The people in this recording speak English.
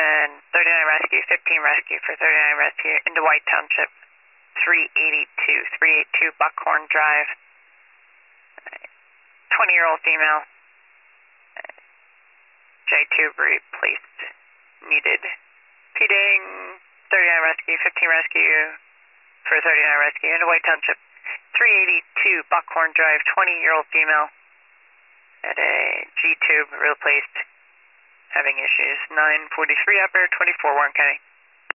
and 39 rescue, 15 rescue for 39 rescue into White Township, 382 Buckhorn Drive. 20-year-old female. J-tube replaced. Needed. Feeding 39 rescue, 15 rescue for 39 rescue into White Township, 382 Buckhorn Drive, 20-year-old female. At a G-tube replaced. Having issues. 943 upper, 24 Warren County.